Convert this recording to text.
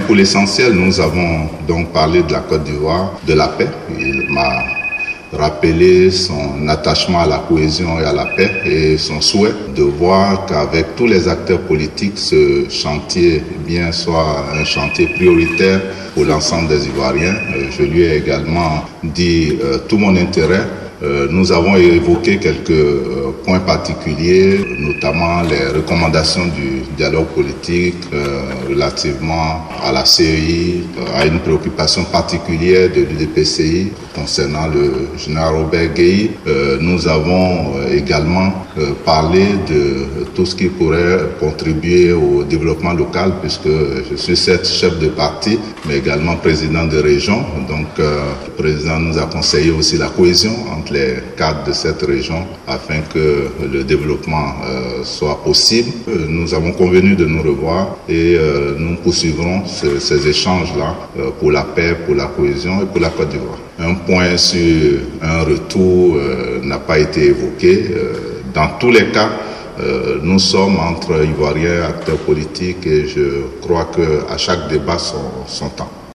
pour l'essentiel, nous avons donc parlé de la Côte d'Ivoire, de la paix. Il m'a rappelé son attachement à la cohésion et à la paix et son souhait de voir qu'avec tous les acteurs politiques, ce chantier soit un chantier prioritaire pour l'ensemble des Ivoiriens. Je lui ai également dit tout mon intérêt. Nous avons évoqué quelques points particuliers, notamment les recommandations du dialogue politique relativement à la CEI, à une préoccupation particulière de l'UDPCI concernant le général Robert Gueye. Nous avons également parlé de tout ce qui pourrait contribuer au développement local, puisque je suis certes chef de parti, mais également président de région. Donc, le président nous a conseillé aussi la cohésion entre les cadres de cette région afin que le développement soit possible. Nous avons convenu de nous revoir et nous poursuivrons ces échanges-là pour la paix, pour la cohésion et pour la Côte d'Ivoire. Un point sur un retour n'a pas été évoqué. Dans tous les cas, nous sommes entre Ivoiriens, acteurs politiques, et je crois qu'à chaque débat son temps.